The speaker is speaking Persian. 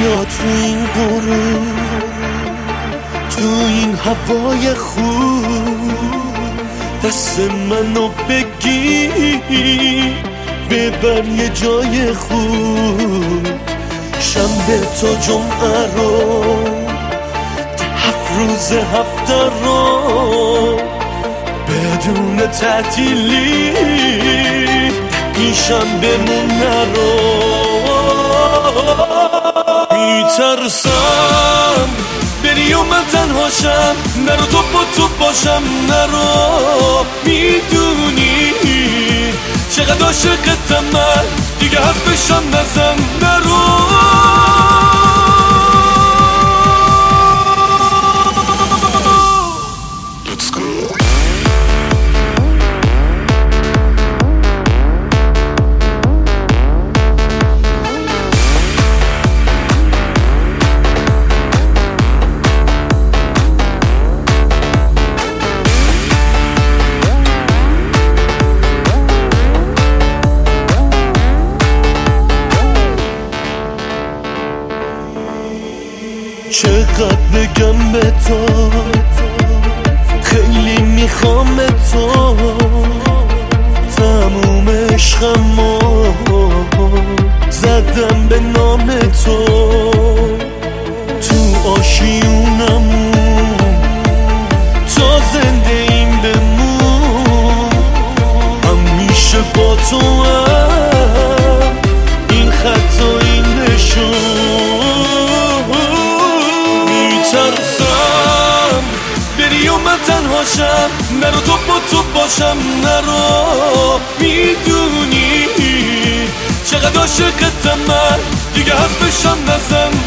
بیا تو این غروب، تو این هوای خوب، دست منو بگیر ببر یه جای خوب. شنبه تا جمعه رو، 7 روز هفته رو بدون تعطیلی این شنبه‌مون نرو. میترسم بری و من تنهاشم، نرو تو با تو باشم، نرو. میدونی چقدر عاشقتم من، دیگه حرفشم نزن، نرو. چقدر بگم به تو، خیلی میخوام به تو، تموم عشقمو زدم به نام تو. تو آشیونمون تا زنده این بمون، همیشه با تو هم این خط و این نشون. میترسم بری و من تنهاشم، نرو تو با تو باشم، نرو. میدونی چقدر عاشقتم من، دیگه حرفشم نزن،